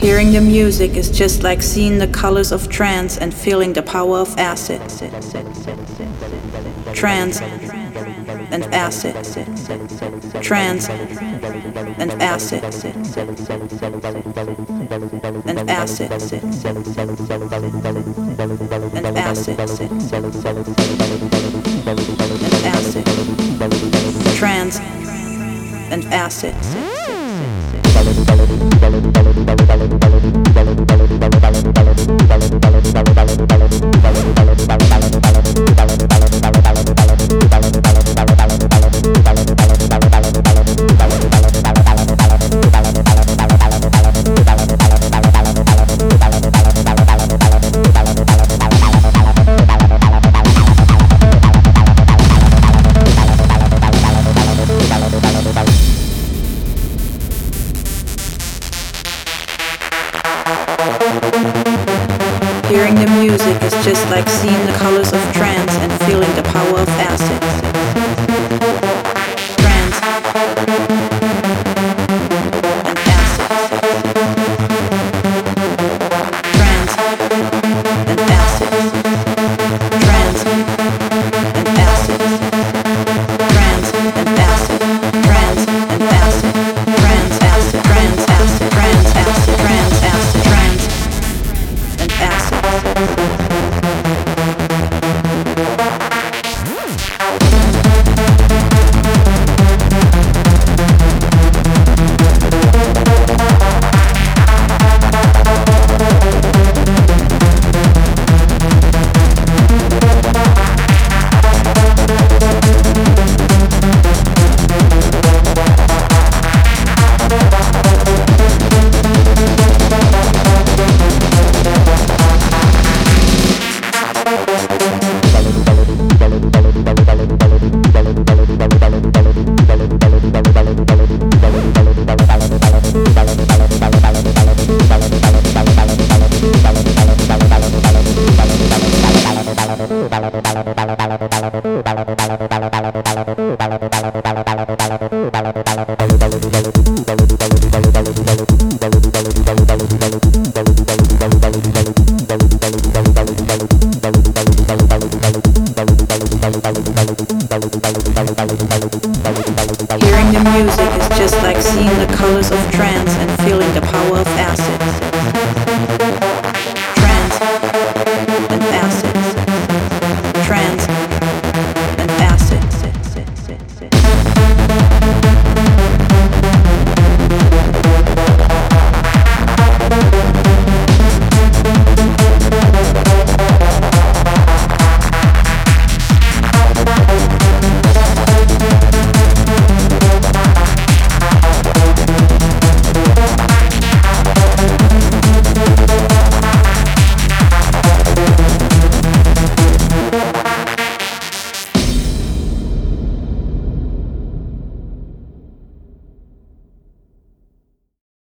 Hearing the music is just like seeing the colors of trance and feeling the power of acid. Trance and acid. Trance and acid. And acid. And acid. And acid. Trance and acid. Hearing the music is just like seeing the colors of trance and feeling the power of acid. Trance and acid. Trance and acid. Trance and acid. Trance and acid. Trance and acid. Trance acid. Trance acid. Trance acid. Trance acid. Trance and acid. Hearing the music is just like seeing the colors of trance